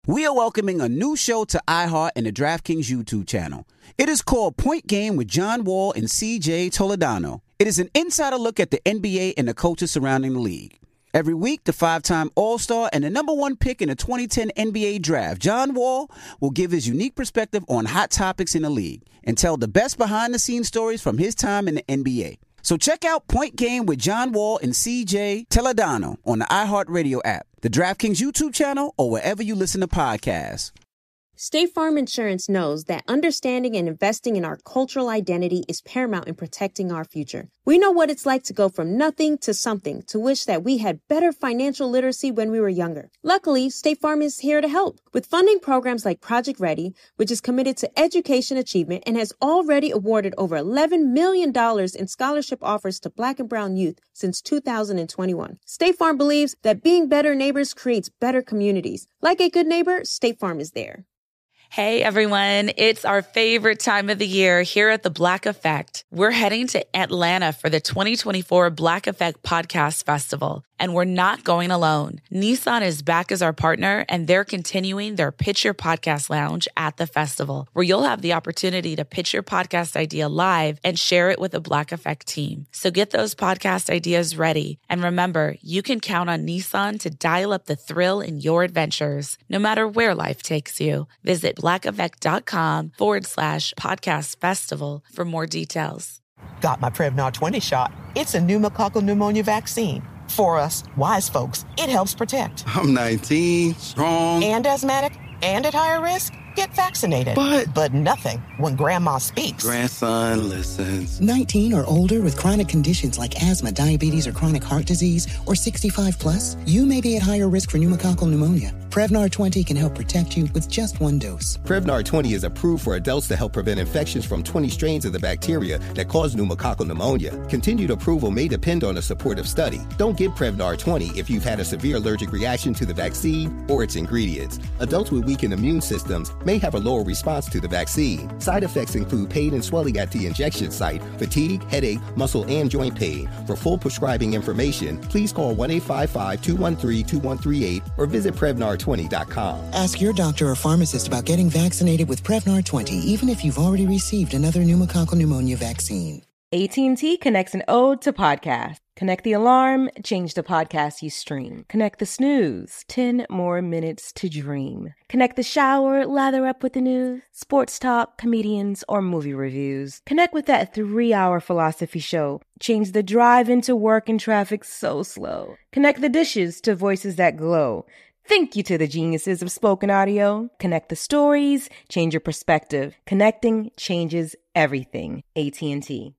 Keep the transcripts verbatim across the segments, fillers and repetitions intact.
We are welcoming a new show to iHeart and the DraftKings YouTube channel. It is called Point Game with John Wall and C J Toledano. It is an insider look at the N B A and the coaches surrounding the league. Every week, the five-time All-Star and the number one pick in the twenty ten N B A Draft, John Wall, will give his unique perspective on hot topics in the league and tell the best behind-the-scenes stories from his time in the N B A. So check out Point Game with John Wall and C J Toledano on the iHeartRadio app, the DraftKings YouTube channel, or wherever you listen to podcasts. State Farm Insurance knows that understanding and investing in our cultural identity is paramount in protecting our future. We know what it's like to go from nothing to something, to wish that we had better financial literacy when we were younger. Luckily, State Farm is here to help with funding programs like Project Ready, which is committed to education achievement and has already awarded over eleven million dollars in scholarship offers to Black and Brown youth since two thousand twenty-one. State Farm believes that being better neighbors creates better communities. Like a good neighbor, State Farm is there. Hey everyone, it's our favorite time of the year here at the Black Effect. We're heading to Atlanta for the twenty twenty-four Black Effect Podcast Festival, and we're not going alone. Nissan is back as our partner, and they're continuing their Pitch Your Podcast Lounge at the festival, where you'll have the opportunity to pitch your podcast idea live and share it with the Black Effect team. So get those podcast ideas ready. And remember, you can count on Nissan to dial up the thrill in your adventures, no matter where life takes you. Visit blackeffect.com forward slash podcast festival for more details. Got my Prevnar twenty shot. It's a pneumococcal pneumonia vaccine. For us, wise folks, it helps protect. I'm nineteen, strong, and asthmatic, and at higher risk. Get vaccinated. But... But nothing when Grandma speaks. Grandson listens. nineteen or older with chronic conditions like asthma, diabetes, or chronic heart disease, or sixty-five plus, you may be at higher risk for pneumococcal pneumonia. Prevnar twenty can help protect you with just one dose. Prevnar twenty is approved for adults to help prevent infections from twenty strains of the bacteria that cause pneumococcal pneumonia. Continued approval may depend on a supportive study. Don't get Prevnar twenty if you've had a severe allergic reaction to the vaccine or its ingredients. Adults with weakened immune systems may have a lower response to the vaccine. Side effects include pain and swelling at the injection site, fatigue, headache, muscle, and joint pain. For full prescribing information, please call one eight five five, two one three, two one three eight or visit Prevnar twenty dot com. Ask your doctor or pharmacist about getting vaccinated with Prevnar twenty, even if you've already received another pneumococcal pneumonia vaccine. A T and T connects an ode to podcast. Connect the alarm, change the podcast you stream. Connect the snooze, ten more minutes to dream. Connect the shower, lather up with the news, sports talk, comedians, or movie reviews. Connect with that three-hour philosophy show. Change the drive into work and traffic so slow. Connect the dishes to voices that glow. Thank you to the geniuses of spoken audio. Connect the stories, change your perspective. Connecting changes everything. A T and T.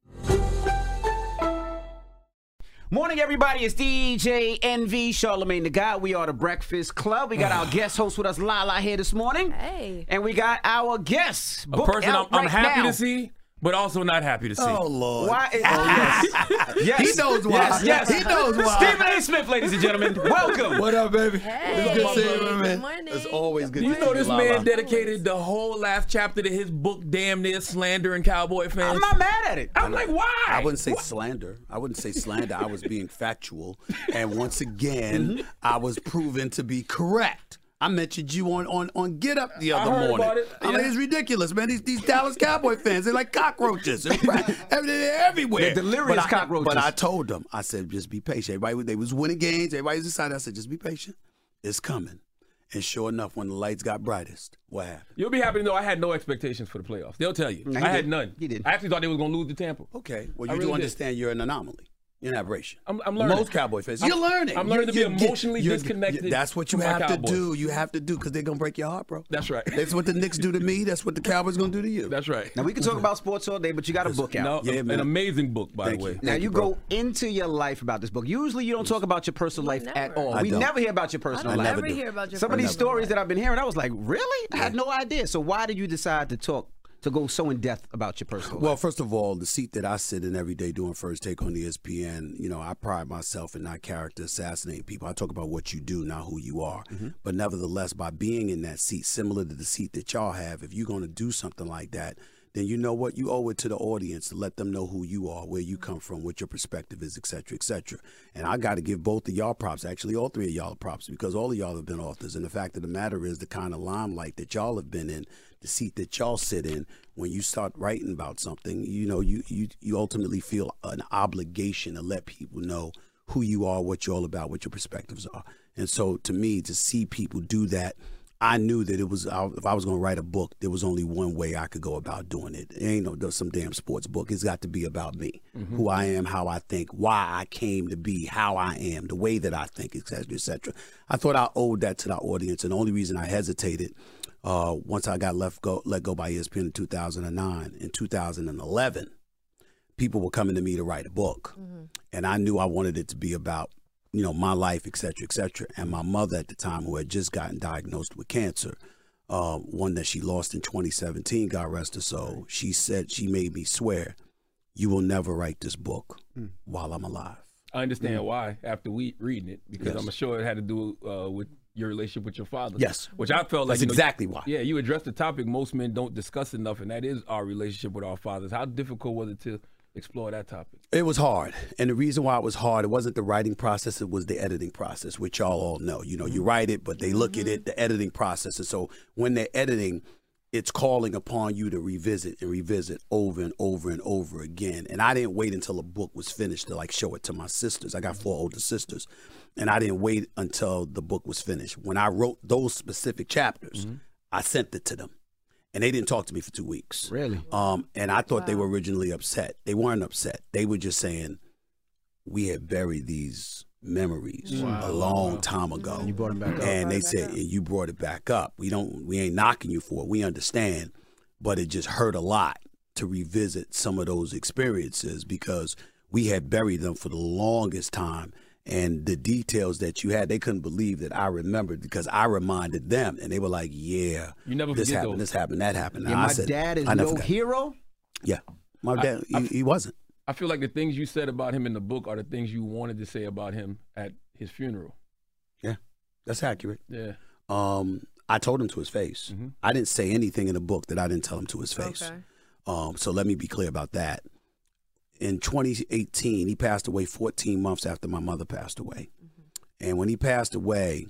Morning, everybody. It's D J N V, Charlamagne the God. We are the Breakfast Club. We got our guest host with us, Lala, here this morning. Hey. And we got our guest. A person I'm, I'm right happy now. to see, but also not happy to see. Oh, Lord. Why? Is, Oh, yes. yes. He knows why. Yes, yes. He knows why. Stephen A. Smith, ladies and gentlemen. Welcome. What up, baby? Hey. It's good seeing you, man. Good morning. It's always good Do you to know see this Lala. man dedicated the whole last chapter to his book, damn near slandering Cowboy fans? I'm not mad at it. I'm like, why? I wouldn't say What? slander. I wouldn't say slander. I was being factual. And once again, I was proven to be correct. I mentioned you on, on, on Get Up the other I heard morning. about it. I mean, Yeah. it's ridiculous, man. These these Dallas Cowboy fans, they're like cockroaches. They're, they're everywhere. They're delirious but I, cockroaches. But I told them, I said, just be patient. Everybody, they was winning games. Everybody was excited. I said, just be patient. It's coming. And sure enough, when the lights got brightest, what happened? You'll be happy to know I had no expectations for the playoffs. They'll tell you. No, he I had didn't. none. He didn't. I actually thought they was going to lose to Tampa. Okay. Well, I you really do did. understand you're an anomaly. You're an aberration. I'm, I'm learning. Most Cowboy fans. I'm- You're learning. I'm learning You're- to be you're- emotionally you're- disconnected That's what you from my have to Cowboys. do. You have to do because they're going to break your heart, bro. That's right. That's what the Knicks do to me. That's what the Cowboys going to do to you. That's right. Now, we can talk about sports all day, but you got a book out. No, Yeah, an man. amazing book, by Thank the way. you. Now, Thank you you, bro. go into your life about this book. Usually, you don't talk about your personal life never. at all. I we don't. never hear about your personal I don't life. ever do. hear about your Some of these personal stories life. that I've been hearing, I was like, really? I had no idea. So why did you decide to talk, to go so in depth about your personal Well, life? first of all, the seat that I sit in every day doing First Take on E S P N, you know, I pride myself in not character assassinating people. I talk about what you do, not who you are. Mm-hmm. But nevertheless, by being in that seat, similar to the seat that y'all have, if you're going to do something like that, then you know what? You owe it to the audience to let them know who you are, where you come from, what your perspective is, et cetera, et cetera. And I got to give both of y'all props, actually all three of y'all props, because all of y'all have been authors. And the fact of the matter is the kind of limelight that y'all have been in, the seat that y'all sit in, when you start writing about something, you know, you, you, you ultimately feel an obligation to let people know who you are, what you're all about, what your perspectives are. And so to me, to see people do that, I knew that it was, if I was going to write a book, there was only one way I could go about doing it. It ain't no some damn sports book. It's got to be about me, mm-hmm. who I am, how I think, why I came to be, how I am, the way that I think, et cetera, et cetera. I thought I owed that to the audience, and the only reason I hesitated uh, once I got left go, let go by E S P N in two thousand nine, in two thousand eleven, people were coming to me to write a book, mm-hmm. and I knew I wanted it to be about, you know, my life, et cetera, et cetera. And my mother at the time, who had just gotten diagnosed with cancer, uh, one that she lost in twenty seventeen, God rest her soul, she said, she made me swear, you will never write this book mm. while I'm alive. I understand mm. why after we reading it, because yes. I'm sure it had to do uh, with your relationship with your father. Yes. Which I felt like That's you know, exactly why. Yeah, you addressed the topic most men don't discuss enough, and that is our relationship with our fathers. How difficult was it to explore that topic? It was hard. And the reason why it was hard, it wasn't the writing process, it was the editing process, which y'all all know. You know, you write it, but they look mm-hmm. at it, the editing process. And so when they're editing, it's calling upon you to revisit and revisit over and over and over again. And I didn't wait until a book was finished to like show it to my sisters. I got four older sisters. And I didn't wait until the book was finished. When I wrote those specific chapters, mm-hmm. I sent it to them. And they didn't talk to me for two weeks. Really? Um, and I thought Wow. they were originally upset. They weren't upset. They were just saying, we had buried these memories Wow. a long Wow. time ago. And you brought them back up. And they Brought it said, back up. and you brought it back up. We don't, we ain't knocking you for it. We understand. But it just hurt a lot to revisit some of those experiences because we had buried them for the longest time. And the details that you had, they couldn't believe that I remembered because I reminded them. And they were like, yeah, You never this forget happened, those. this happened, that happened. Yeah, And I my said, dad is I never no forgot. hero. Yeah, my dad, I- he, he wasn't. I feel like the things you said about him in the book are the things you wanted to say about him at his funeral. Yeah, that's accurate. Yeah. Um, I told him to his face. Mm-hmm. I didn't say anything in the book that I didn't tell him to his face. Okay. Um, so let me be clear about that. In twenty eighteen, he passed away fourteen months after my mother passed away. Mm-hmm. And when he passed away,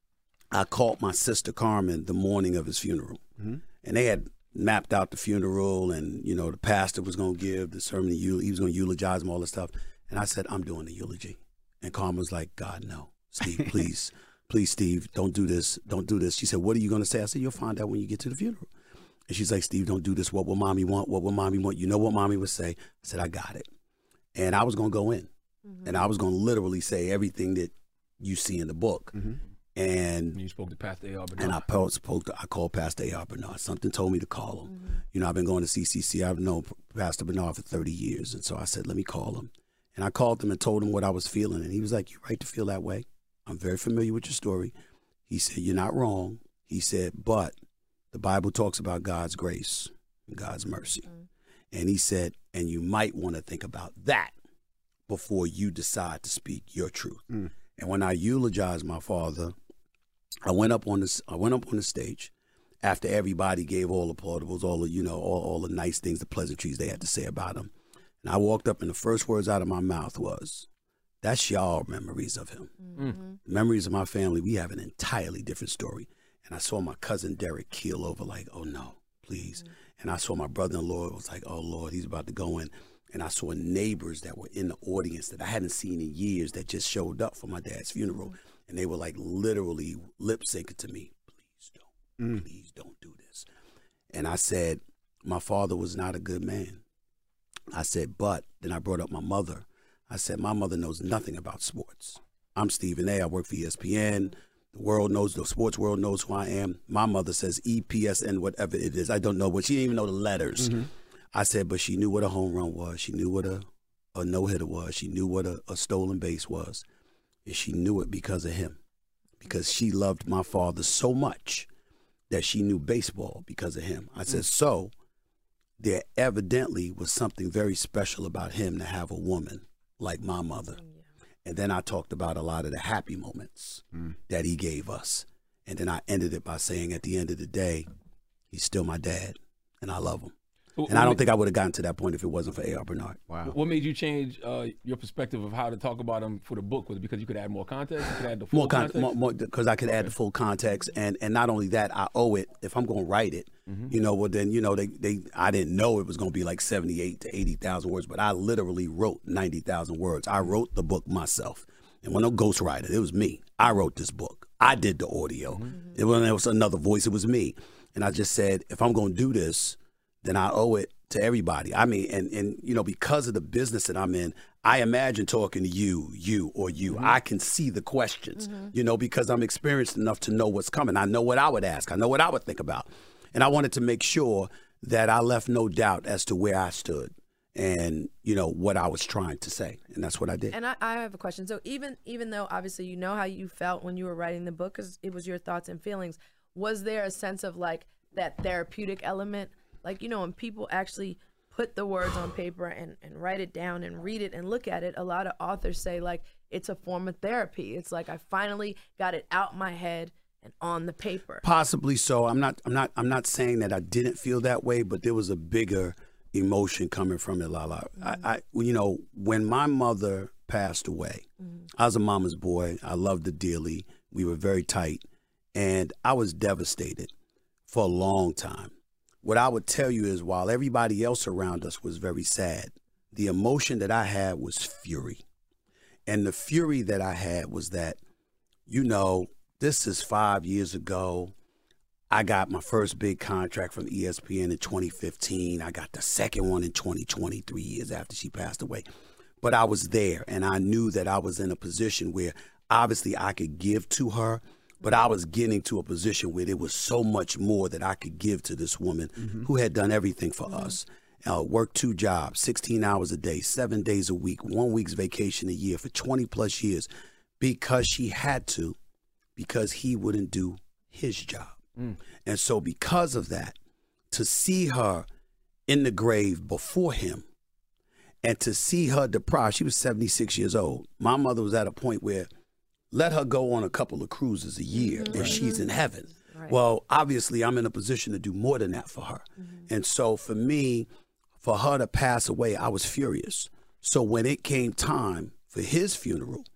I called my sister Carmen the morning of his funeral. Mm-hmm. And they had mapped out the funeral and, you know, the pastor was going to give the sermon. He was going to eulogize him, all this stuff. And I said, I'm doing the eulogy. And Carmen was like, God, no. Steve, please, please, Steve, don't do this. Don't do this. She said, what are you going to say? I said, you'll find out when you get to the funeral. And she's like, Steve, don't do this. What will mommy want? What will mommy want? You know what mommy would say? I said, I got it. And I was going to go in. Mm-hmm. And I was going to literally say everything that you see in the book. Mm-hmm. And, and you spoke to Pastor A R Bernard. And I spoke to, I called Pastor A R Bernard. Something told me to call him. Mm-hmm. You know, I've been going to C C C. I've known Pastor Bernard for thirty years. And so I said, let me call him. And I called him and told him what I was feeling. And he was like, you're right to feel that way. I'm very familiar with your story. He said, you're not wrong. He said, but the Bible talks about God's grace and God's mercy. Mm-hmm. And he said, and you might want to think about that before you decide to speak your truth. Mm. And when I eulogized my father, I went up on this. I went up on the stage after everybody gave all the plaudables, all the, you know, all, all the nice things, the pleasantries they had to say about him. And I walked up, and the first words out of my mouth was, "That's y'all memories of him. Mm-hmm. Memories of my family. We have an entirely different story." And I saw my cousin Derek keel over, like, "Oh no, please." Mm-hmm. And I saw my brother-in-law. Was like, "Oh Lord, he's about to go in." And I saw neighbors that were in the audience that I hadn't seen in years that just showed up for my dad's funeral. Mm-hmm. And they were like literally lip syncing to me, "Please don't, mm. please don't do this." And I said, my father was not a good man. I said, but then I brought up my mother. I said, my mother knows nothing about sports. I'm Stephen A. I work for E S P N. The world knows, the sports world knows who I am. My mother says E P S N, whatever it is. I don't know, but she didn't even know the letters. Mm-hmm. I said, but she knew what a home run was. She knew what a, a no-hitter was. She knew what a, a stolen base was. And she knew it because of him, because she loved my father so much that she knew baseball because of him. I said, mm. so there evidently was something very special about him to have a woman like my mother. Yeah. And then I talked about a lot of the happy moments mm. that he gave us. And then I ended it by saying, at the end of the day, he's still my dad, and I love him. Well, and I don't think I would have gotten to that point if it wasn't for A R Bernard. Wow. What made you change uh, your perspective of how to talk about him for the book? Was it because you could add more context? You could add the full More con- context? more, more, because I could Okay. add the full context, and and not only that, I owe it. If I'm going to write it, Mhm. you know, well then, you know, they they I didn't know it was going to be like seventy-eight to eighty thousand words, but I literally wrote ninety thousand words. I wrote the book myself, and when no ghostwriter, it was me. I wrote this book. I did the audio. Mm-hmm. It wasn't it was another voice. It was me, and I just said, if I'm going to do this, then I owe it to everybody. I mean, and and you know, because of the business that I'm in, I imagine talking to you, you, or you. Mm-hmm. I can see the questions, you know, because I'm experienced enough to know what's coming. I know what I would ask. I know what I would think about. And I wanted to make sure that I left no doubt as to where I stood and, you know, what I was trying to say. And that's what I did. And I, I have a question. So even even though obviously you know how you felt when you were writing the book because it was your thoughts and feelings, was there a sense of like that therapeutic element? Like, you know, when people actually put the words on paper and, and write it down and read it and look at it, a lot of authors say, like, it's a form of therapy. It's like I finally got it out my head and on the paper. Possibly so. I'm not I'm not I'm not saying that I didn't feel that way, but there was a bigger emotion coming from it, Lala. Mm-hmm. I, I you know, when my mother passed away, mm-hmm. I was a mama's boy. I loved her dearly. We were very tight. And I was devastated for a long time. What I would tell you is while everybody else around us was very sad, the emotion that I had was fury. And the fury that I had was that, you know, this is five years ago. I got my first big contract from E S P N in twenty fifteen. I got the second one in twenty twenty, three years after she passed away. But I was there, and I knew that I was in a position where obviously I could give to her, but I was getting to a position where there was so much more that I could give to this woman mm-hmm. who had done everything for mm-hmm. us. Uh, worked two jobs, sixteen hours a day, seven days a week, one week's vacation a year for twenty plus years because she had to, because he wouldn't do his job. Mm. And so because of that, to see her in the grave before him and to see her deprived, she was seventy-six years old. My mother was at a point where let her go on a couple of cruises a year mm-hmm. and she's in heaven. Right. Well, obviously I'm in a position to do more than that for her. Mm-hmm. And so for me, for her to pass away, I was furious. So when it came time for his funeral,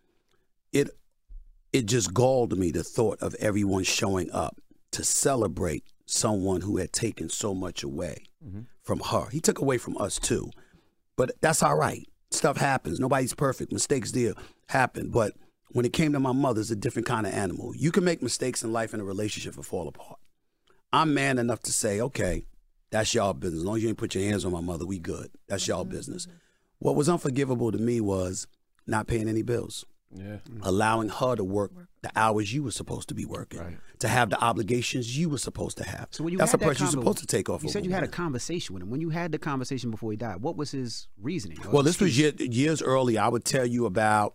it it just galled me the thought of everyone showing up to celebrate someone who had taken so much away mm-hmm. from her. He took away from us too, but that's all right. Stuff happens. Nobody's perfect. Mistakes do happen. But when it came to my mother, it's a different kind of animal. You can make mistakes in life and a relationship and fall apart. I'm man enough to say, okay, that's y'all business. As long as you ain't put your hands on my mother, we good. That's y'all mm-hmm. business. What was unforgivable to me was not paying any bills. Yeah. Allowing her to work the hours you were supposed to be working, right. to have the obligations you were supposed to have. So when you That's had a that person convo, you're supposed to take off. You said you had a conversation with him. When you had the conversation before he died, what was his reasoning? Well, this was year, years earlier. I would tell you about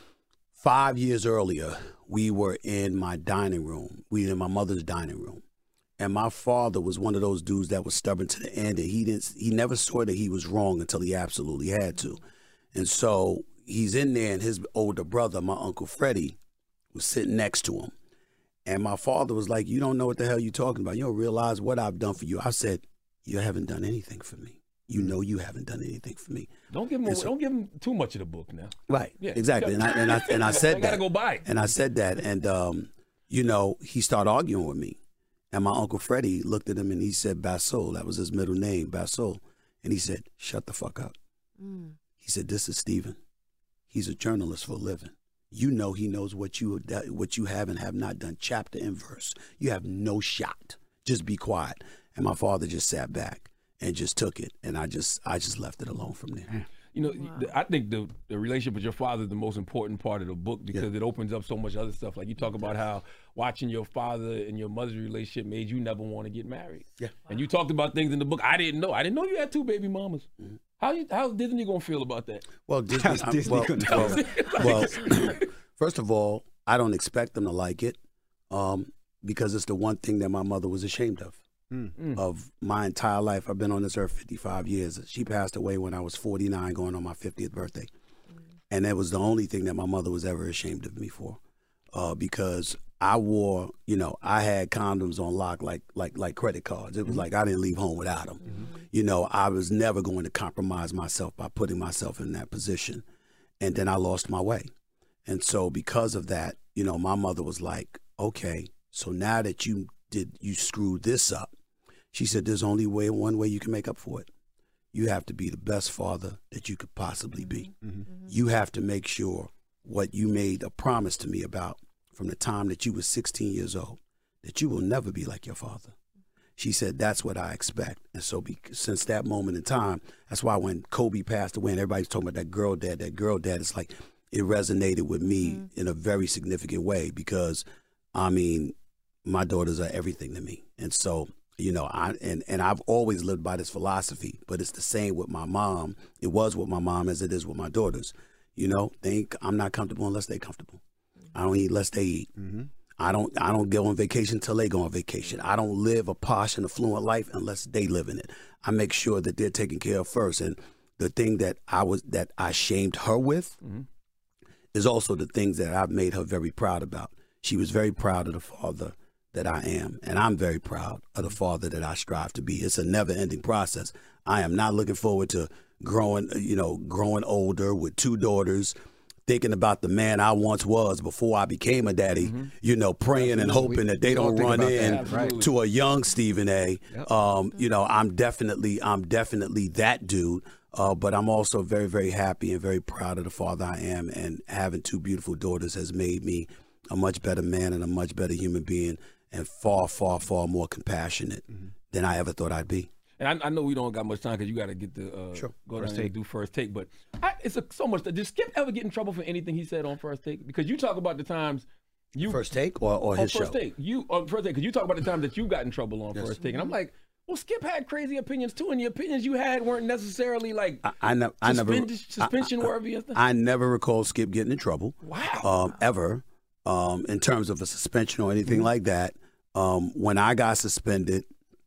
five years earlier, we were in my dining room. We were in my mother's dining room. And my father was one of those dudes that was stubborn to the end, and he didn't. He never saw that he was wrong until he absolutely had to. And so he's in there, and his older brother, my Uncle Freddie, was sitting next to him. And my father was like, you don't know what the hell you're talking about. You don't realize what I've done for you. I said, you haven't done anything for me. You know you haven't done anything for me. Don't give him. So, don't give him too much of the book now. Right. Yeah. Exactly. And I and I and I said that. Gotta go buy it. And I said that, and um, you know, he started arguing with me. And my Uncle Freddie looked at him and he said, Basol, that was his middle name, Basol. And he said, shut the fuck up. Mm. He said, this is Stephen. He's a journalist for a living. You know he knows what you what you have and have not done, chapter and verse. You have no shot. Just be quiet. And my father just sat back and just took it. And I just I just left it alone from there. You know, wow. I think the, the relationship with your father is the most important part of the book because yeah. it opens up so much other stuff. Like you talk about how watching your father and your mother's relationship made you never want to get married. Yeah. And you talked about things in the book I didn't know. I didn't know you had two baby mamas. Mm-hmm. How you, how's Disney gonna feel about that? Well, Disney, Disney well, well, well first of all, I don't expect them to like it um, because it's the one thing that my mother was ashamed of. Mm. Of my entire life. I've been on this earth fifty-five years. She passed away when I was forty-nine, going on my fiftieth birthday. Mm. And that was the only thing that my mother was ever ashamed of me for. Uh, because I wore, you know, I had condoms on lock like like like credit cards. It was mm-hmm. like I didn't leave home without them. Mm-hmm. You know, I was never going to compromise myself by putting myself in that position. And then I lost my way. And so because of that, you know, my mother was like, okay, so now that you did, you screwed this up, she said, there's only way, one way you can make up for it. You have to be the best father that you could possibly be. Mm-hmm. You have to make sure what you made a promise to me about from the time that you were sixteen years old, that you will never be like your father. She said, that's what I expect. And so be, since that moment in time, that's why when Kobe passed away and everybody's talking about that girl dad, that girl dad, it's like it resonated with me mm-hmm. in a very significant way because, I mean, my daughters are everything to me. And so, you know, I and, and I've always lived by this philosophy, but it's the same with my mom. It was with my mom as it is with my daughters. You know, they ain't, I'm not comfortable unless they're comfortable. I don't eat unless they eat. Mm-hmm. I don't I don't go on vacation till they go on vacation. I don't live a posh and affluent life unless they live in it. I make sure that they're taken care of first. And the thing that I was that I shamed her with mm-hmm. is also the things that I've made her very proud about. She was very proud of the father that I am, and I'm very proud of the father that I strive to be. It's a never-ending process. I am not looking forward to growing, you know, growing older with two daughters, thinking about the man I once was before I became a daddy, mm-hmm. you know, praying Absolutely. and hoping that they don't run in right. to a young Stephen A. Yep. Um, you know, I'm definitely, I'm definitely that dude. Uh, but I'm also very, very happy and very proud of the father I am, and having two beautiful daughters has made me a much better man and a much better human being, and far, far, far more compassionate mm-hmm. than I ever thought I'd be. And I, I know we don't got much time because you got to get the uh, sure. go first down take. and do first take. But I, it's a, so much. Did Skip ever get in trouble for anything he said on first take? Because you talk about the times you first take or, or his first show. Take. You on first take because you talk about the times that you got in trouble on yes. first take, and I'm like, well, Skip had crazy opinions too, and the opinions you had weren't necessarily like I, I, ne- I never suspension worthy and stuff. I never recall Skip getting in trouble. Wow. Um, ever, um, in terms of a suspension or anything mm-hmm. like that. Um, when I got suspended,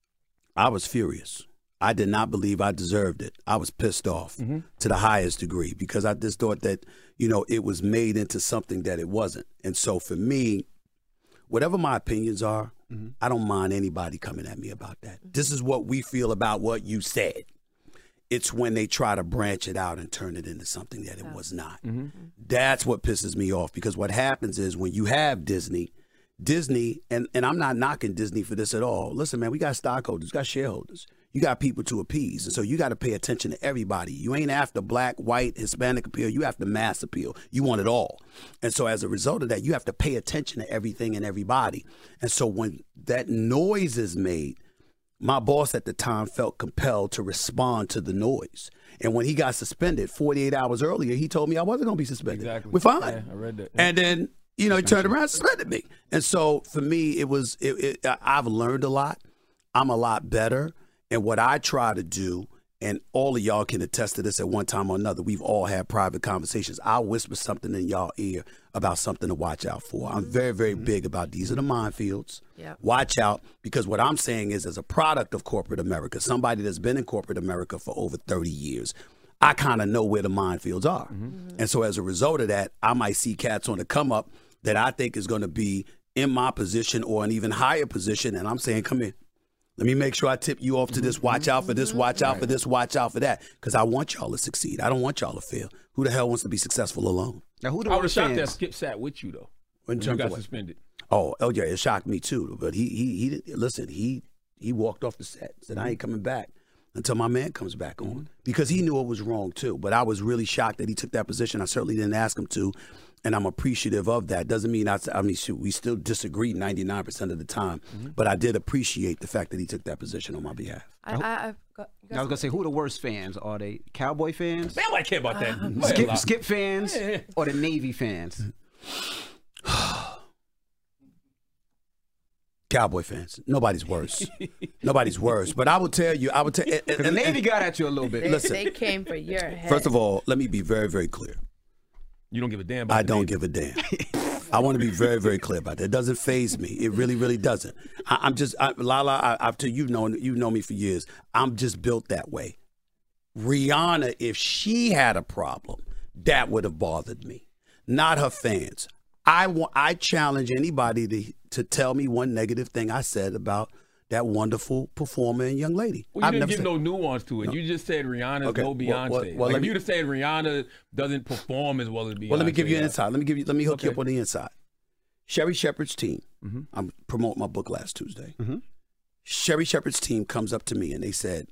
I was furious. I did not believe I deserved it. I was pissed off mm-hmm. to the highest degree because I just thought that, you know, it was made into something that it wasn't. And so for me, whatever my opinions are, mm-hmm. I don't mind anybody coming at me about that. Mm-hmm. This is what we feel about what you said. It's when they try to branch it out and turn it into something that it oh. was not. Mm-hmm. That's what pisses me off, because what happens is when you have Disney, Disney, and, and I'm not knocking Disney for this at all. Listen, man, we got stockholders, we got shareholders. You got people to appease. And so you got to pay attention to everybody. You ain't after black, white, Hispanic appeal. You have to mass appeal. You want it all. And so as a result of that, you have to pay attention to everything and everybody. And so when that noise is made, my boss at the time felt compelled to respond to the noise. And when he got suspended forty-eight hours earlier, he told me I wasn't going to be suspended. Exactly. We're fine. Yeah, I read that. Yeah. And then, you know, he turned around and suspended me. And so for me, it was, it, it, I've learned a lot. I'm a lot better. And what I try to do, and all of y'all can attest to this at one time or another, we've all had private conversations. I'll whisper something in y'all ear about something to watch out for. I'm very, very mm-hmm. big about these are the minefields. Yep. Watch out, because what I'm saying is, as a product of corporate America, somebody that's been in corporate America for over thirty years, I kind of know where the minefields are. Mm-hmm. And so as a result of that, I might see cats on the come up that I think is going to be in my position or an even higher position. And I'm saying, come in. Let me make sure I tip you off to this. Watch out for this. Watch out for this. Watch out for that. Because I want y'all to succeed. I don't want y'all to fail. Who the hell wants to be successful alone? Now, who the I was shocked that Skip sat with you, though, when, when you got suspended. Oh, oh, yeah, it shocked me, too. But he, he, he listen, he he walked off the set, said, I ain't coming back until my man comes back on. Because he knew it was wrong, too. But I was really shocked that he took that position. I certainly didn't ask him to. And I'm appreciative of that. Doesn't mean I, I mean, shoot, we still disagree ninety-nine percent of the time. Mm-hmm. But I did appreciate the fact that he took that position on my behalf. I, I, I've got, I was going to say, who are the worst fans? Are they Cowboy fans? Man, I care about that. Uh, skip, skip fans yeah. or the Navy fans? Cowboy fans. Nobody's worse. Nobody's worse. But I will tell you, I will tell you. The Navy got at you a little bit. They, Listen, they came for your head. First of all, let me be very, very clear. You don't give a damn about I the don't Navy. give a damn. I want to be very, very clear about that. It doesn't faze me. It really, really doesn't. I, I'm just, I, Lala, I, after you've known, you've known me for years, I'm just built that way. Rihanna, if she had a problem, that would have bothered me, not her fans. I want, I challenge anybody to, to tell me one negative thing I said about that wonderful performer and young lady. Well, you I've didn't never give said, no nuance to it. No. You just said Rihanna's Okay, no well, Beyonce. well, well, like let if me- you'd have said Rihanna doesn't perform as well as Beyonce. Well, let me give you an does. insight. Let me give you. Let me hook you Okay. up on the inside. Sherry Shepherd's team. Mm-hmm. I'm promoting my book last Tuesday. Mm-hmm. Sherry Shepherd's team comes up to me and they said,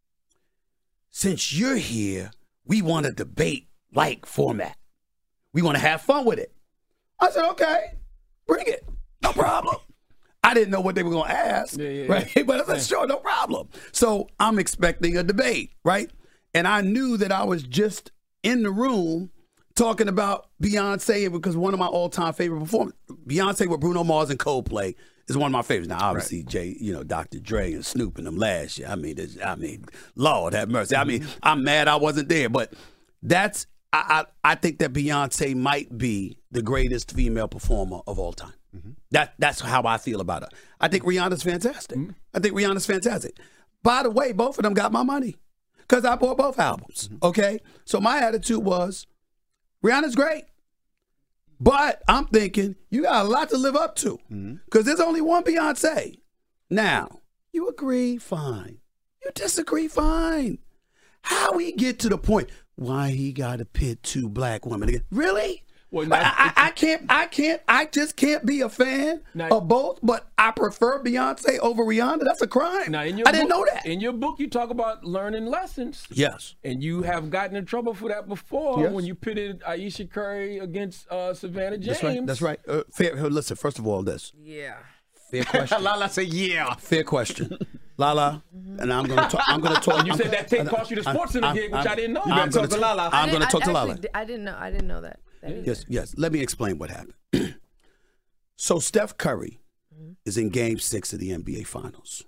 "Since you're here, we want a debate-like format. We want to have fun with it." I said, "Okay, bring it. No problem." I didn't know what they were going to ask, Yeah, yeah, right? yeah. But I said, Yeah. "Sure, no problem." So I'm expecting a debate, right? And I knew that I was just in the room talking about Beyonce because one of my all-time favorite performers, Beyonce with Bruno Mars and Coldplay, is one of my favorites. Now, obviously, Jay, you know, Doctor Dre and Snoop and them last year. I mean, it's, I mean, Lord have mercy. I mean, I'm mad I wasn't there, but that's I, I I think that Beyonce might be the greatest female performer of all time. Mm-hmm. That that's how I feel about her. I think Rihanna's fantastic. Mm-hmm. I think Rihanna's fantastic. By the way, both of them got my money because I bought both albums. Mm-hmm. Okay, so my attitude was, Rihanna's great, but I'm thinking you got a lot to live up to because mm-hmm. there's only one Beyonce. Now, you agree, fine. You disagree, fine. How we get to the point why he got to pit two black women again? Really? Well, I, I, I can't. I can't. I just can't be a fan now, of both. But I prefer Beyonce over Rihanna. That's a crime. Now, in your I didn't book, know that. In your book, you talk about learning lessons. Yes. And you have gotten in trouble for that before Yes. when you pitted Aisha Curry against uh, Savannah James. That's right. That's right. Uh, fair, listen. First of all, this. Yeah. Fair question. Lala said, "Yeah." Fair question, Lala. And I'm gonna. Talk, I'm gonna talk. And you I'm, said that tape cost you the I'm- sports center I'm- gig, which I'm- I didn't know. I'm better gonna talk to Lala. I'm I gonna didn't- talk I to Lala. actually- I didn't know. I didn't know that. that either. Yes, yes. Let me explain what happened. So Steph Curry mm-hmm. is in Game Six of the N B A Finals.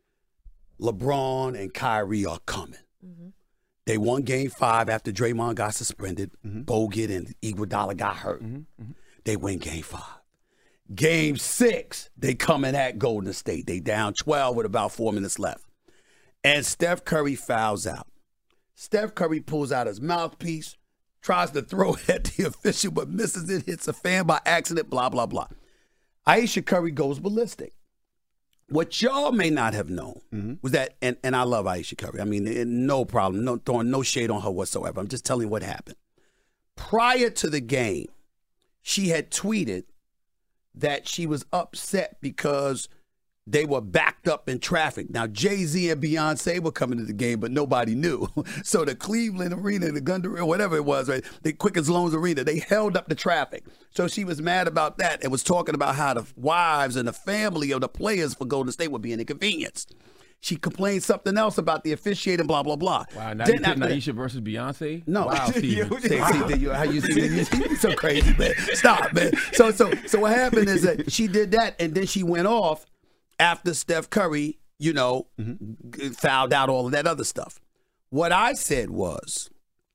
LeBron and Kyrie are coming. Mm-hmm. They won Game Five after Draymond got suspended. Mm-hmm. Bogut and Iguodala got hurt. Mm-hmm. Mm-hmm. They win Game Five. Game Six, they coming at Golden State. They down twelve with about four minutes left, and Steph Curry fouls out. Steph Curry pulls out his mouthpiece, tries to throw it at the official, but misses it, hits a fan by accident, blah, blah, blah. Aisha Curry goes ballistic. What y'all may not have known mm-hmm. was that, and, and I love Aisha Curry. I mean, no problem, no throwing no shade on her whatsoever. I'm just telling you what happened. Prior to the game, she had tweeted that she was upset because they were backed up in traffic. Now, Jay-Z and Beyonce were coming to the game, but nobody knew. So the Cleveland Arena, the Gunda, or whatever it was, right, the Quickest Loans Arena, they held up the traffic. So she was mad about that and was talking about how the wives and the family of the players for Golden State would be an inconvenience. She complained something else about the officiating, blah, blah, blah. Wow, now then you put Aisha versus Beyonce? No. Wow, Steven. see, see, you, how you see you so crazy, man. Stop, man. So, so, so what happened is that she did that, and then she went off after Steph Curry, you know, mm-hmm. fouled out all of that other stuff. What I said was,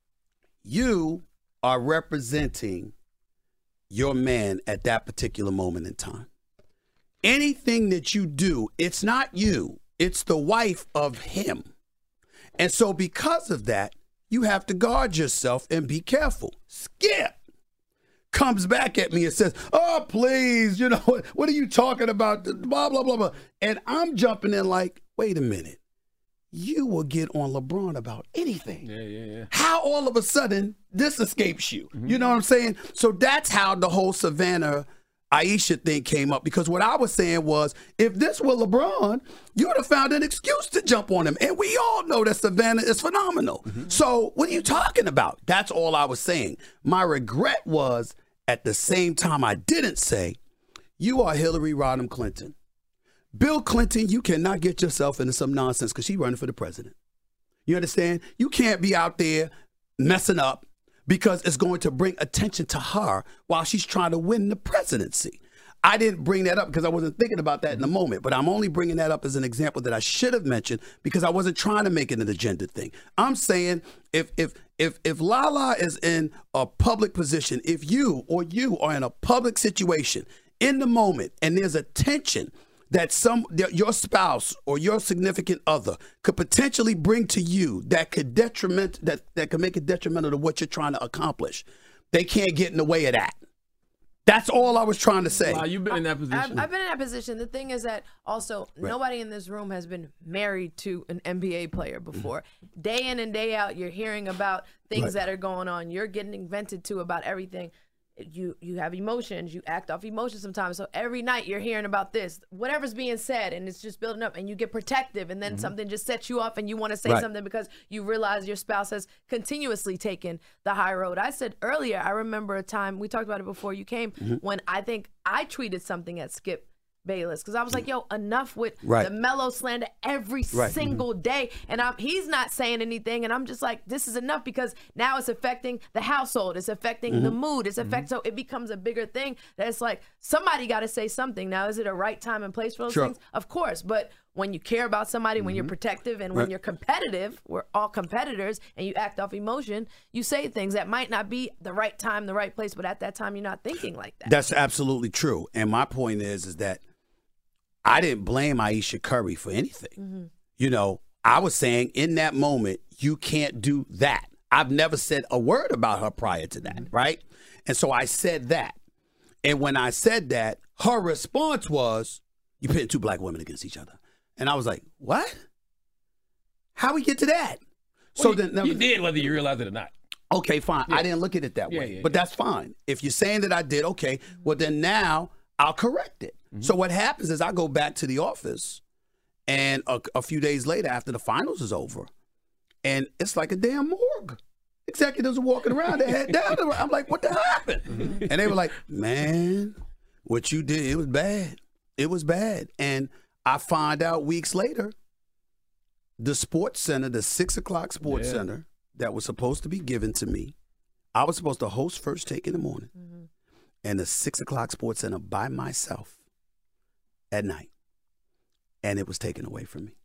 you are representing your man at that particular moment in time. Anything that you do, it's not you. It's the wife of him. And so because of that, you have to guard yourself and be careful. Skip comes back at me and says, "Oh, please, you know, what are you talking about? Blah, blah, blah, blah." And I'm jumping in like, wait a minute. You will get on LeBron about anything. Yeah, yeah, yeah. How all of a sudden this escapes you? Mm-hmm. You know what I'm saying? So that's how the whole Savannah Aisha thing came up, because what I was saying was, if this were LeBron, you would have found an excuse to jump on him. And we all know that Savannah is phenomenal. Mm-hmm. So what are you talking about? That's all I was saying. My regret was, at the same time, I didn't say, you are Hillary Rodham Clinton. Bill Clinton, you cannot get yourself into some nonsense because she's running for the president. You understand? You can't be out there messing up because it's going to bring attention to her while she's trying to win the presidency. I didn't bring that up because I wasn't thinking about that in the moment, but I'm only bringing that up as an example that I should have mentioned because I wasn't trying to make it an agenda thing. I'm saying if if if if Lala is in a public position, if you or you are in a public situation in the moment and there's a tension that some your spouse or your significant other could potentially bring to you that could detriment that that could make it detrimental to what you're trying to accomplish, they can't get in the way of that. That's all I was trying to say. Wow, you've been in that position. I've, I've been in that position. The thing is that also Right. nobody in this room has been married to an N B A player before. Day in and day out, you're hearing about things Right. that are going on. You're getting vented to about everything. You you have emotions. You act off emotions sometimes. So every night you're hearing about this, whatever's being said, and it's just building up, and you get protective, and then Mm-hmm. something just sets you off, and you want to say Right. something because you realize your spouse has continuously taken the high road. I said earlier, I remember a time, we talked about it before you came, Mm-hmm. when I think I tweeted something at Skip Bayless because I was like, yo, enough with Right. the Melo slander every Right. single day. And I'm, he's not saying anything. And I'm just like, this is enough because now it's affecting the household. It's affecting Mm-hmm. the mood. It's affect. So it becomes a bigger thing that it's like somebody got to say something. Now, is it a right time and place for those Sure. things? Of course. But when you care about somebody, when you're protective and when Right. you're competitive, we're all competitors, and you act off emotion, you say things that might not be the right time, the right place, but at that time, you're not thinking like that. That's absolutely true. And my point is, is that I didn't blame Aisha Curry for anything. Mm-hmm. You know, I was saying in that moment, you can't do that. I've never said a word about her prior to that, Mm-hmm. right? And so I said that. And when I said that, her response was, you pitting two black women against each other. And I was like, what? How we get to that? So Well, you, then you did, whether you realize it or not. Okay, fine. I didn't look at it that Yeah, way, yeah, but yeah. that's fine. If you're saying that I did, okay, well then now I'll correct it. Mm-hmm. So what happens is I go back to the office, and a, a few days later, after the finals is over, and it's like a damn morgue. Executives are walking around, their head down. I'm like, what the hell happened? Mm-hmm. And they were like, man, what you did, it was bad. It was bad. And I find out weeks later, the sports center, the six o'clock sports Yeah. center that was supposed to be given to me, I was supposed to host First Take in the morning, Mm-hmm. and the six o'clock sports center by myself at night. And it was taken away from me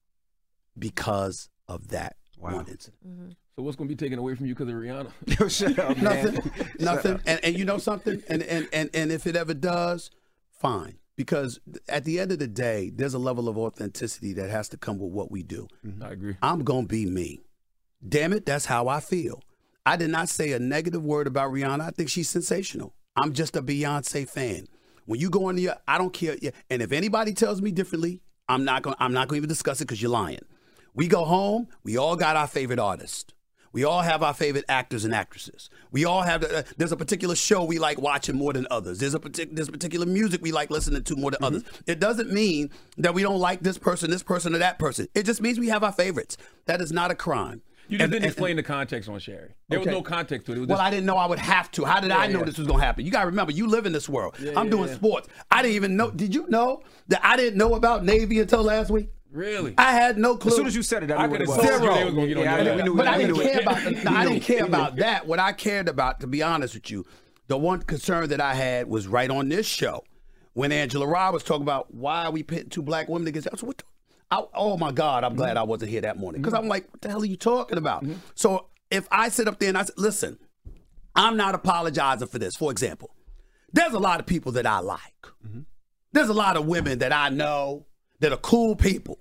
because of that one incident. So what's going to be taken away from you because of Rihanna? Yo, shut up, man. Nothing, nothing. And, and you know something? And, and, and, and if it ever does, fine. Because at the end of the day, there's a level of authenticity that has to come with what we do. I agree. I'm going to be me. Damn it, that's how I feel. I did not say a negative word about Rihanna. I think she's sensational. I'm just a Beyonce fan. When you go in the, I don't care. Yeah. And if anybody tells me differently, I'm not going. I'm not going to even discuss it because you're lying. We go home. We all got our favorite artist. We all have our favorite actors and actresses. We all have. Uh, there's a particular show we like watching more than others. There's a particular. There's particular music we like listening to more than others. It doesn't mean that we don't like this person, this person, or that person. It just means we have our favorites. That is not a crime. You just And- didn't and- explain the context on Sherry. There Okay. was no context to it. It was Well, just, I didn't know I would have to. How did I know yeah. this was going to happen? You got to remember, you live in this world. Yeah, I'm yeah, doing yeah. sports. I didn't even know. Did you know that I didn't know about Navy until last week? really. I had no clue. As soon as you said it, I I knew what could it have was. told you they were going to get on Yeah, I your knew- we ass. knew But it. I We didn't knew care it. about. I We didn't knew care it. about that. What I cared about, to be honest with you, the one concern that I had was right on this show when Angela Rye was talking about why are we pitting two black women against. I was, what the, I, oh my God, I'm glad I wasn't here that morning because I'm like, what the hell are you talking about? So if I sit up there and I say, listen, I'm not apologizing for this. For example, there's a lot of people that I like. There's a lot of women that I know that are cool people.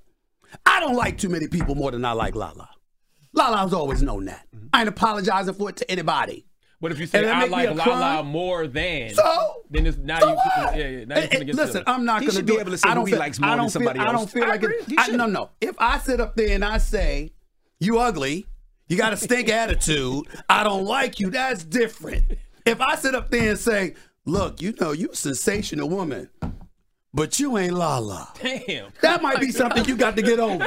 I don't like too many people more than I like Lala. Lala's always known that. I ain't apologizing for it to anybody. But if you say And that I make me like a Lala crime? more than, So? then it's now So you, what? yeah, yeah, now Eh, you're eh, gonna get listen, to I'm not He going to should do be it. able to say I who don't he feel, likes more I than don't somebody feel, I else. don't feel I like agree. it. He I, should. no, no. If I sit up there and I say, you ugly, you got a stink attitude, I don't like you, that's different. If I sit up there and say, look, you know, you a sensational woman, but you ain't Lala. Damn. That might be something you got to get over.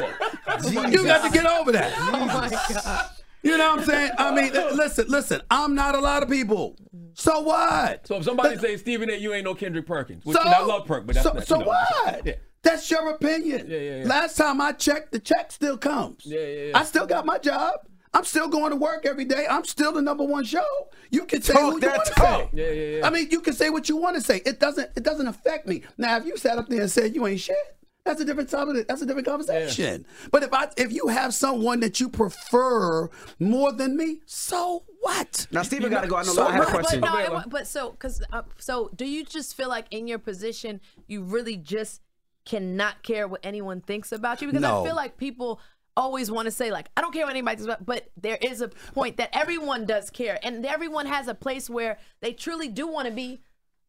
You got to get over that. Oh my God. You know what I'm saying? I mean, li- listen, listen. I'm not a lot of people. So what? So if somebody says Stephen A, you ain't no Kendrick Perkins, which So, I love Perk, but that's so, not, so you know. what? Yeah. That's your opinion. Yeah, yeah, yeah. Last time I checked, the check still comes. Yeah, yeah, yeah. I still got my job. I'm still going to work every day. I'm still the number one show. You can say Talk who you that want to talk. say. Yeah, yeah, yeah. I mean, you can say what you want to say. It doesn't. It doesn't affect me. Now, if you sat up there and said you ain't shit, that's a different topic. That's a different conversation. But if I, if you have someone that you prefer more than me, so what? Now, Stephen got to go. I know So I had a what? question. But, no, Okay, it, well. wa- but so, cause, uh, so do you just feel like in your position, you really just cannot care what anyone thinks about you? Because No. I feel like people always want to say like, I don't care what anybody thinks about, but there is a point that everyone does care, and everyone has a place where they truly do want to be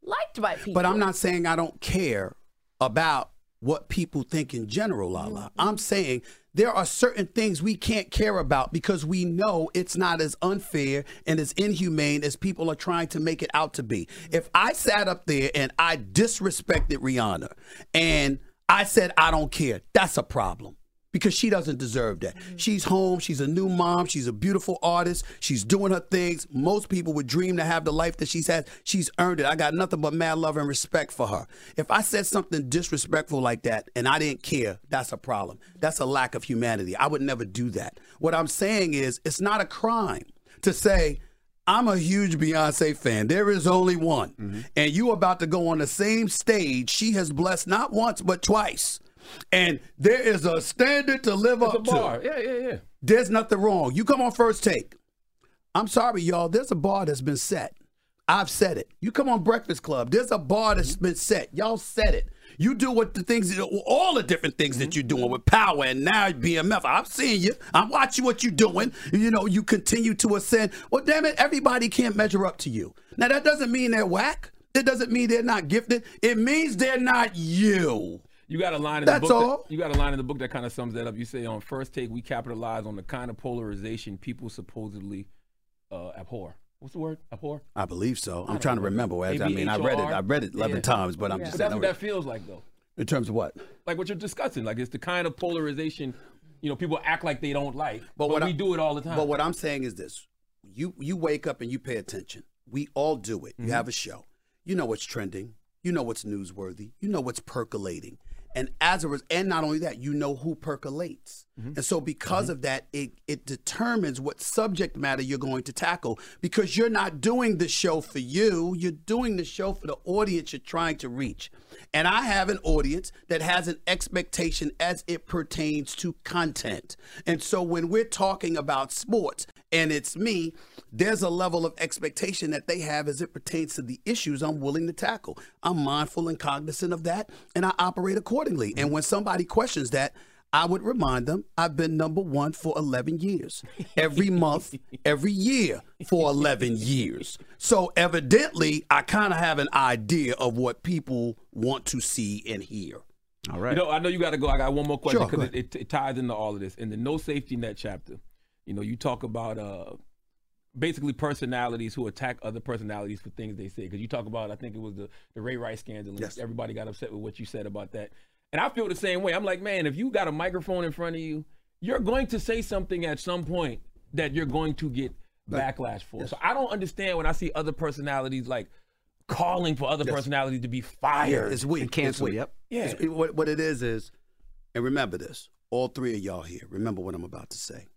liked by people. But I'm not saying I don't care about what people think in general, Lala. Mm-hmm. I'm saying there are certain things we can't care about because we know it's not as unfair and as inhumane as people are trying to make it out to be. If I sat up there and I disrespected Rihanna and I said I don't care, that's a problem. Because she doesn't deserve that. Mm-hmm. She's home. She's a new mom. She's a beautiful artist. She's doing her things. Most people would dream to have the life that she's had. She's earned it. I got nothing but mad love and respect for her. If I said something disrespectful like that and I didn't care, that's a problem. That's a lack of humanity. I would never do that. What I'm saying is it's not a crime to say, I'm a huge Beyonce fan. There is only one. Mm-hmm. And you about to go on the same stage she has blessed not once but twice. And there is a standard to live it's up a bar. to. Yeah, yeah, yeah. There's nothing wrong. You come on First Take. I'm sorry, y'all. There's a bar that's been set. I've said it. You come on Breakfast Club. There's a bar that's been set. Y'all said it. You do what the things, all the different things that you're doing with Power and now B M F. I'm seeing you. I'm watching what you're doing. You know, you continue to ascend. Well, damn it, everybody can't measure up to you. Now, that doesn't mean they're whack. It doesn't mean they're not gifted. It means they're not you. You got a line in That's the book. all. That, you got a line in the book that kind of sums that up. You say on First Take, we capitalize on the kind of polarization people supposedly uh, abhor. What's the word? Abhor? I believe so. I'm I trying to know. remember. As I mean, I read it. I read it eleven yeah. times, but I'm yeah. just. But that's saying, what that feels like, though. In terms of what? Like what you're discussing. Like it's the kind of polarization. You know, people act like they don't like, but, but what we I, do it all the time. But what I'm saying is this: you you wake up and you pay attention. We all do it. Mm-hmm. You have a show. You know what's trending. You know what's newsworthy. You know what's percolating. And as a result, and not only that, you know who percolates. Mm-hmm. And so because mm-hmm. of that, it, it determines what subject matter you're going to tackle because you're not doing the show for you. You're doing the show for the audience you're trying to reach. And I have an audience that has an expectation as it pertains to content. And so when we're talking about sports and it's me, there's a level of expectation that they have as it pertains to the issues I'm willing to tackle. I'm mindful and cognizant of that, and I operate accordingly. And when somebody questions that, I would remind them I've been number one for eleven years. Every month, every year for eleven years. So evidently, I kind of have an idea of what people want to see and hear. All right. You know, I know you got to go. I got one more question because sure, it, it, it ties into all of this. In the No Safety Net chapter, you know, you talk about uh, basically personalities who attack other personalities for things they say. Because you talk about, I think it was the, the Ray Rice scandal. And yes. Everybody got upset with what you said about that. And I feel the same way. I'm like, man, if you got a microphone in front of you, you're going to say something at some point that you're going to get backlash for. Yes. So I don't understand when I see other personalities like calling for other yes. personalities to be fired. Yeah, it's weak. Cancel, yep. Yeah. It's, what, what it is is, and remember this, all three of y'all here, remember what I'm about to say.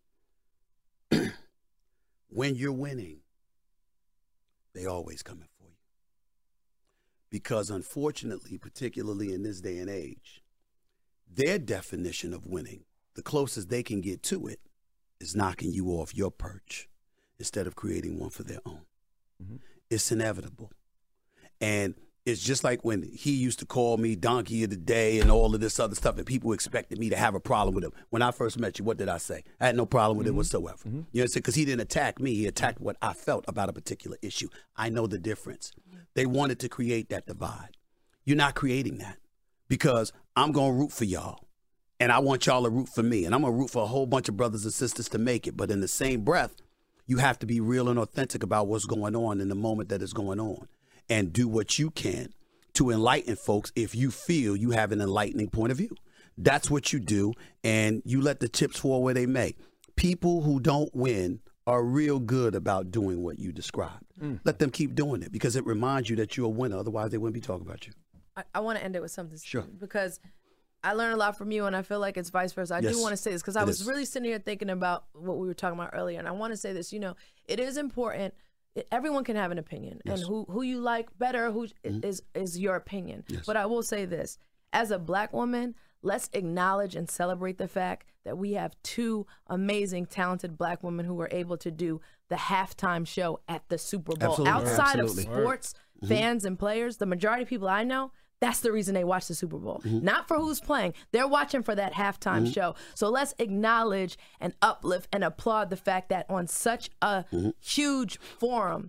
When you're winning, they always coming for you. Because unfortunately, particularly in this day and age, their definition of winning, the closest they can get to it, is knocking you off your perch instead of creating one for their own. Mm-hmm. It's inevitable. And it's just like when he used to call me donkey of the day and all of this other stuff, and people expected me to have a problem with him. When I first met you, what did I say? I had no problem with mm-hmm. it whatsoever. Mm-hmm. You know, because he didn't attack me. He attacked what I felt about a particular issue. I know the difference. Mm-hmm. They wanted to create that divide. You're not creating that because I'm going to root for y'all. And I want y'all to root for me. And I'm going to root for a whole bunch of brothers and sisters to make it. But in the same breath, you have to be real and authentic about what's going on in the moment that is going on. And do what you can to enlighten folks if you feel you have an enlightening point of view. That's what you do, and you let the chips fall where they may. People who don't win are real good about doing what you described. Mm. Let them keep doing it because it reminds you that you're a winner. Otherwise, they wouldn't be talking about you. I, I want to end it with something. Sure. Because I learned a lot from you, and I feel like it's vice versa. I yes, do want to say this because I was is. really sitting here thinking about what we were talking about earlier, and I want to say this. You know, it is important. Everyone can have an opinion, yes. and who who you like better who mm-hmm. is is your opinion. Yes. But I will say this: as a Black woman, let's acknowledge and celebrate the fact that we have two amazing, talented Black women who were able to do the halftime show at the Super Bowl. Absolutely. Outside Absolutely. of sports right. fans mm-hmm. and players, the majority of people I know, that's the reason they watch the Super Bowl. Mm-hmm. Not for who's playing. They're watching for that halftime mm-hmm. show. So let's acknowledge and uplift and applaud the fact that on such a mm-hmm. huge forum,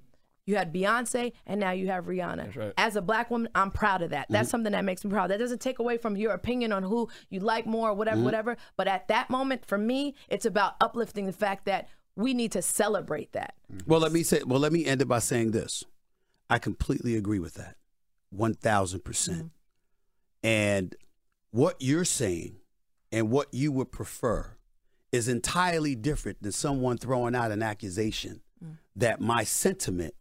You had Beyonce, and now you have Rihanna. That's right. As a black woman, I'm proud of that. That's mm-hmm. something that makes me proud. That doesn't take away from your opinion on who you like more or whatever, mm-hmm. whatever. But at that moment, for me, it's about uplifting the fact that we need to celebrate that. Well, let me say. Well, let me end it by saying this. I completely agree with that, one thousand percent. And what you're saying and what you would prefer is entirely different than someone throwing out an accusation mm. that my sentiment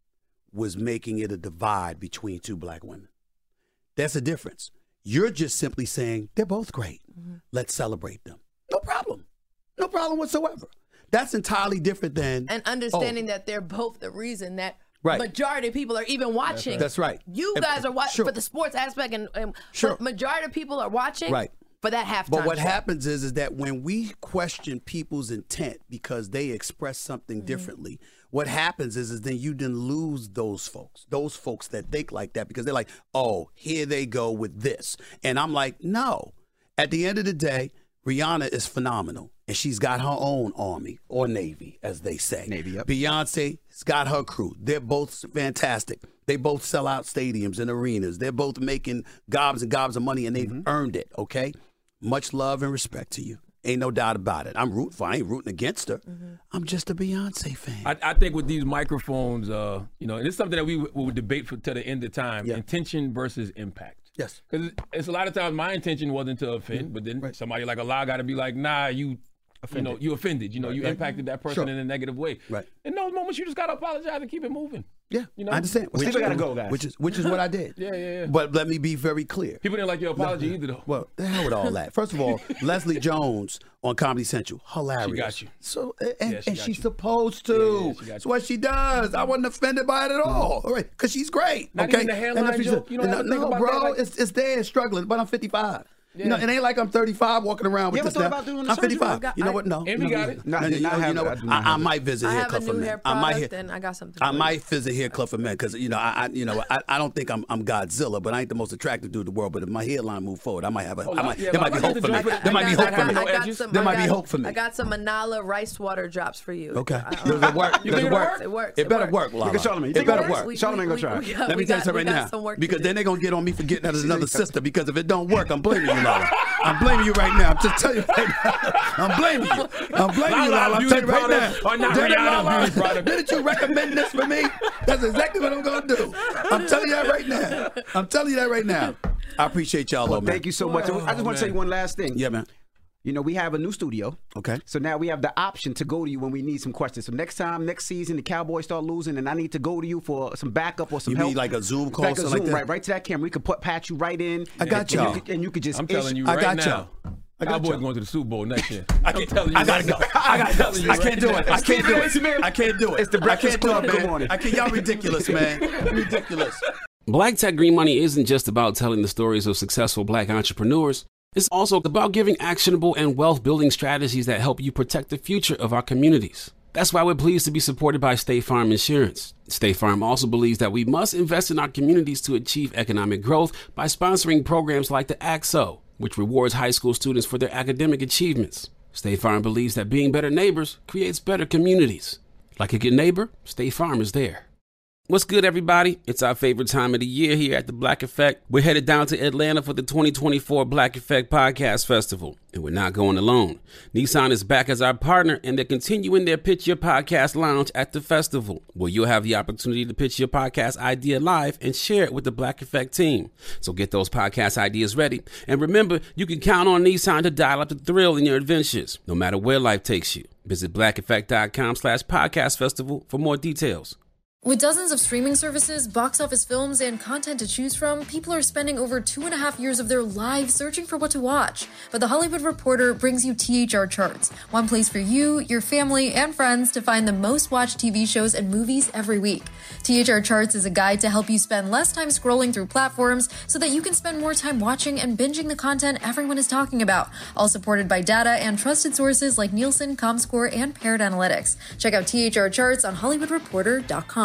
was making it a divide between two black women. That's a difference. You're just simply saying they're both great. Mm-hmm. Let's celebrate them. No problem. No problem whatsoever. That's entirely different than... And understanding oh, that they're both the reason that right. majority of people are even watching. That's right. You guys are watching sure. for the sports aspect, and, and sure. majority of people are watching right. for that halftime But what show. happens is, is that when we question people's intent because they express something mm-hmm. differently, what happens is, is then you then lose those folks, those folks that think like that because they're like, oh, here they go with this. And I'm like, no. At the end of the day, Rihanna is phenomenal, and she's got her own army or navy, as they say. Navy, yep. Beyonce's got her crew. They're both fantastic. They both sell out stadiums and arenas. They're both making gobs and gobs of money, and they've mm-hmm. earned it, okay? Much love and respect to you. Ain't no doubt about it. I'm rooting for I ain't rooting against her. Mm-hmm. I'm just a Beyonce fan. I, I think with these microphones, uh, you know, and it's something that we w- would debate for to the end of time, yeah. intention versus impact. Yes. Because it's a lot of times my intention wasn't to offend, mm-hmm. but then right. somebody like Allah got to be like, nah, you offended. You know, you offended. You know, right. you impacted that person sure. in a negative way. Right. In those moments, you just got to apologize and keep it moving. Yeah, you know? I understand. We still got to go, guys. Which is, which is what I did. yeah, yeah, yeah. But let me be very clear. People didn't like your apology no, either, though. Well, the hell with all that. First of all, Leslie Jones on Comedy Central, hilarious. She got you. So, and, yeah, she and she's you. supposed to. Yeah, yeah, she That's what she does. I wasn't offended by it at all. All right, because she's great. Not okay? even the hairline joke? You don't have to think no, about bro, that, like... it's, it's there, it's struggling, but I'm fifty-five. Yeah. You know, it ain't like I'm thirty-five walking around with you this ever now. thought about doing the I'm fifty-five. got, you know what? No. Amy no, got it. No, no, you know, you know what? I, I might visit I here, have Club a for new Men. hair I might product, hit, and I got something. I might visit here, Club for Men, because you know, I, I you know, I, I don't think I'm I'm Godzilla, but I ain't the most attractive dude in the world. But if my hairline move forward, I might have a. Oh, I might, yeah, there might be hope for me. There might be hope for me. There might be hope for me. I got some Manala rice water drops for you. Okay. Does it work? You Does think it work? It works. It better work, Lala. It better work. Charlamagne gonna try. Let me tell you something right now, because then they're gonna get on me for getting out of another sister. Because if it don't work, I'm blaming you, Lala. I'm blaming you right now. I'm just telling you right now. I'm blaming you. I'm blaming you, Lala. I'm telling you right now. Or not Did it, Rihanna Lala? beauty product. Didn't you recommend this for me? That's exactly what I'm gonna do. I'm telling you that right now. I'm telling you that right now. I appreciate y'all, well, though, man. Thank you so much. Oh, I just want to tell you one last thing. Yeah, man. You know, we have a new studio. Okay. So now we have the option to go to you when we need some questions. So next time, next season, the Cowboys start losing, and I need to go to you for some backup or some you help. You mean like a Zoom call, like something a Zoom, like that? right, right to that camera. We could put patch you right in. I got and, y'all. And you, could, and you could just. I'm telling you I right got now. y'all. I got Cowboys y'all. going to the Super Bowl next year. I I'm can't, telling you I gotta right go. now. I, gotta I'm go. I can't do it. I can't do Stephen A. it. I can't do it. It's the Breakfast Club. Good morning. I can't. Y'all ridiculous, man. Ridiculous. Black Tech Green Money isn't just about telling the stories of successful black entrepreneurs. It's also about giving actionable and wealth-building strategies that help you protect the future of our communities. That's why we're pleased to be supported by State Farm Insurance. State Farm also believes that we must invest in our communities to achieve economic growth by sponsoring programs like the A C S O, which rewards high school students for their academic achievements. State Farm believes that being better neighbors creates better communities. Like a good neighbor, State Farm is there. What's good, everybody? It's our favorite time of the year here at the Black Effect. We're headed down to Atlanta for the twenty twenty-four Black Effect Podcast Festival, and we're not going alone. Nissan is back as our partner, and they're continuing their Pitch Your Podcast Lounge at the festival, where you'll have the opportunity to pitch your podcast idea live and share it with the Black Effect team. So get those podcast ideas ready. And remember, you can count on Nissan to dial up the thrill in your adventures, no matter where life takes you. Visit blackeffect.com slash podcast festival for more details. With dozens of streaming services, box office films, and content to choose from, people are spending over two and a half years of their lives searching for what to watch. But The Hollywood Reporter brings you T H R Charts, one place for you, your family, and friends to find the most watched T V shows and movies every week. T H R Charts is a guide to help you spend less time scrolling through platforms so that you can spend more time watching and binging the content everyone is talking about, all supported by data and trusted sources like Nielsen, Comscore, and Parrot Analytics. Check out T H R Charts on Hollywood Reporter dot com.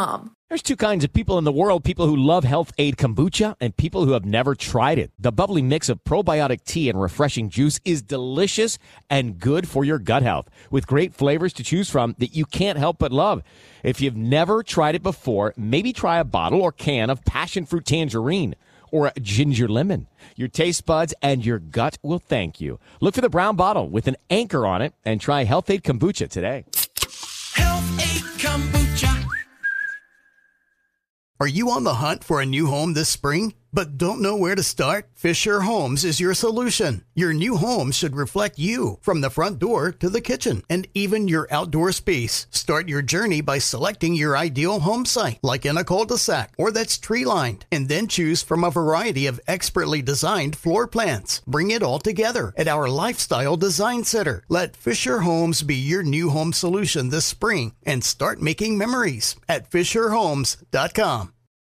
There's two kinds of people in the world, people who love Health Aid Kombucha and people who have never tried it. The bubbly mix of probiotic tea and refreshing juice is delicious and good for your gut health, with great flavors to choose from that you can't help but love. If you've never tried it before, maybe try a bottle or can of passion fruit tangerine or a ginger lemon. Your taste buds and your gut will thank you. Look for the brown bottle with an anchor on it and try Health Aid Kombucha today. Health Aid Kombucha. Are you on the hunt for a new home this spring, but don't know where to start? Fisher Homes is your solution. Your new home should reflect you, from the front door to the kitchen, and even your outdoor space. Start your journey by selecting your ideal home site, like in a cul-de-sac or that's tree-lined, and then choose from a variety of expertly designed floor plans. Bring it all together at our Lifestyle Design Center. Let Fisher Homes be your new home solution this spring and start making memories at fisher homes dot com.